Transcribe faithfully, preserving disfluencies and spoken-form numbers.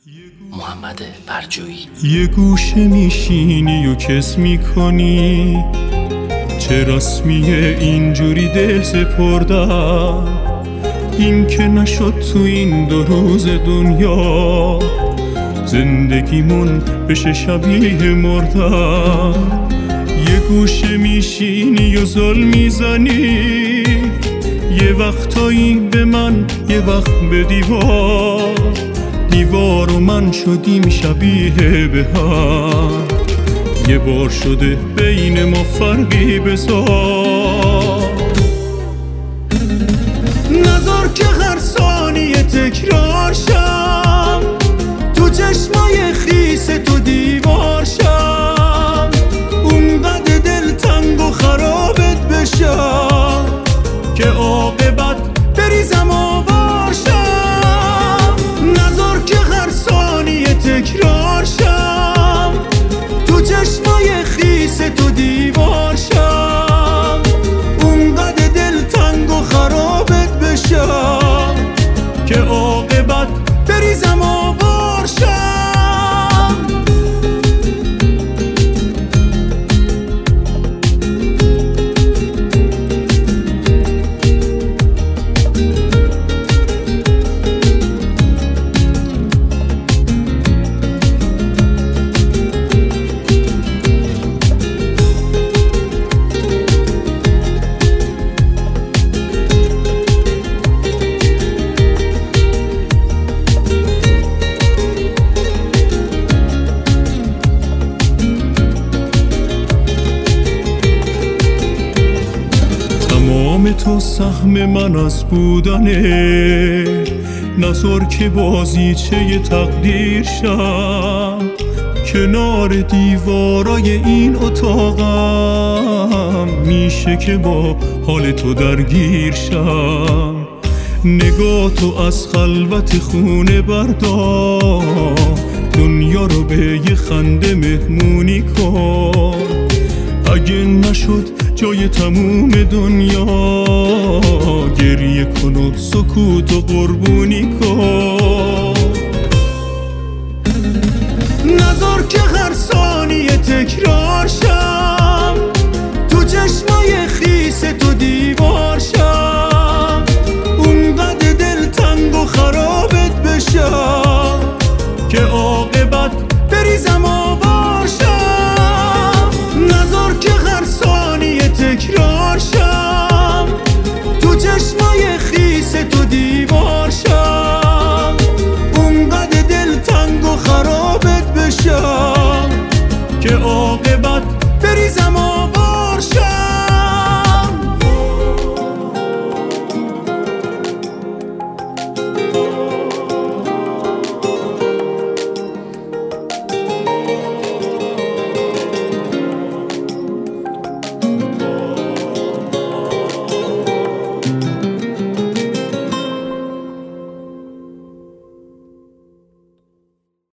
محمد برجویی. یه گوشه میشینی و کس میکنی، چه رسمیه اینجوری دل سپردن؟ این که نشد تو این دو روز دنیا زندگیمون بشه شبیه مردن. یه گوشه میشینی و زل میزنی، یه وقتایی به من یه وقت به دیوار، دیوار و من شدیم شبیه به هم. یه بار شده بین ما فرقی بذار، نذار که هر ثانیه تکرار شم، تو چشمای خیس تو دیوار شم، اونقدر دل تنگ و خرابت بشم که عاقبت بریزم آوار شم. نذار که هر ثانیه تکرار شم، تو چشمای خیس تو دیوار شم، اونقدر دل تنگ و خرابت بشم که عاقبت بریزم آوار شم. تو سهم من از بودنه، نذار که بازیچه تقدیر شم، کنار دیوارای این اتاقم میشه که با حال تو درگیر شم. نگاه تو از خلوت خونه بردار، دنیا رو به یه خنده مهمونی کن. اگه نشد جای تموم دنیا، گریه کن و سکوت و قربونی کن. نذار که هر ثانیه تکرار شم، تو چشمای خیس تو دیوار شم، اونقدر دل تنگ و خرابت بشم که عاقبت بریزم آوار شم. نذار که هر ثانیه تکرار شم، تو چشمای خیس تو دیوار شم، اونقدر دل تنگ و خرابت بشم که